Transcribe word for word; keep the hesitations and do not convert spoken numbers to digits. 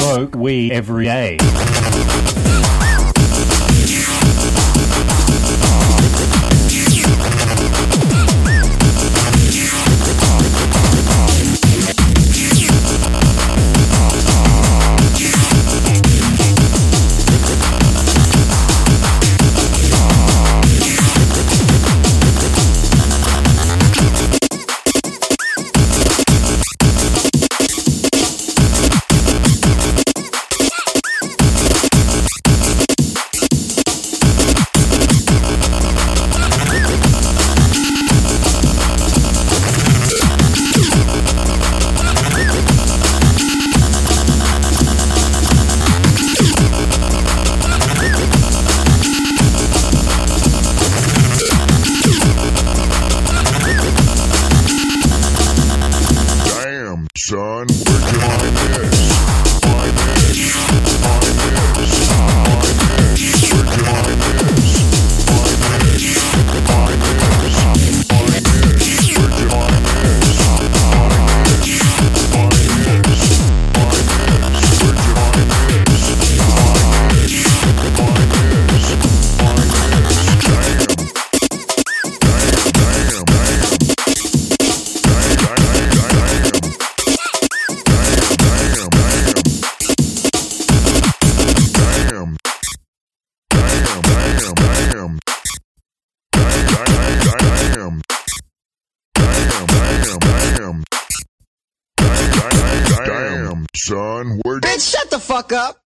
smoke weed every day. Son, where'd you find this? Find this. Find this. Find this. Where'd you find this? Find this. Find this. Find this. Where'd you find this? Find this. Find this. Find this. Where'd you find this? Find this. Find this. Find this. Damn. Damn, damn, damn. Damn, son, where'd... Bitch, shut the fuck up!